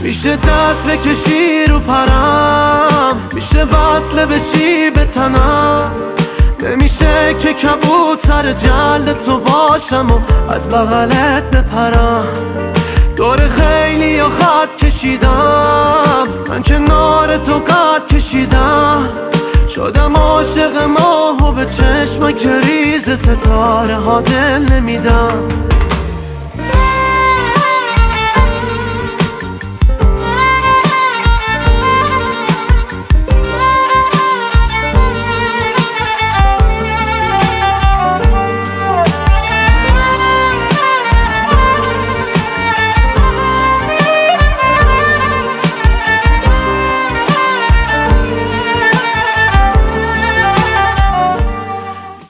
میشه دست بکشی رو پرم، میشه وصله بشی به تنم، نمیشه که کبوتر جلد تو باشم و از بغلت بپرم. دور خیلی یا خط کشیدم، من کنار تو قد کشیدم، شدم عاشق ماه و به چشم کریز ستاره ها دل نمیدم.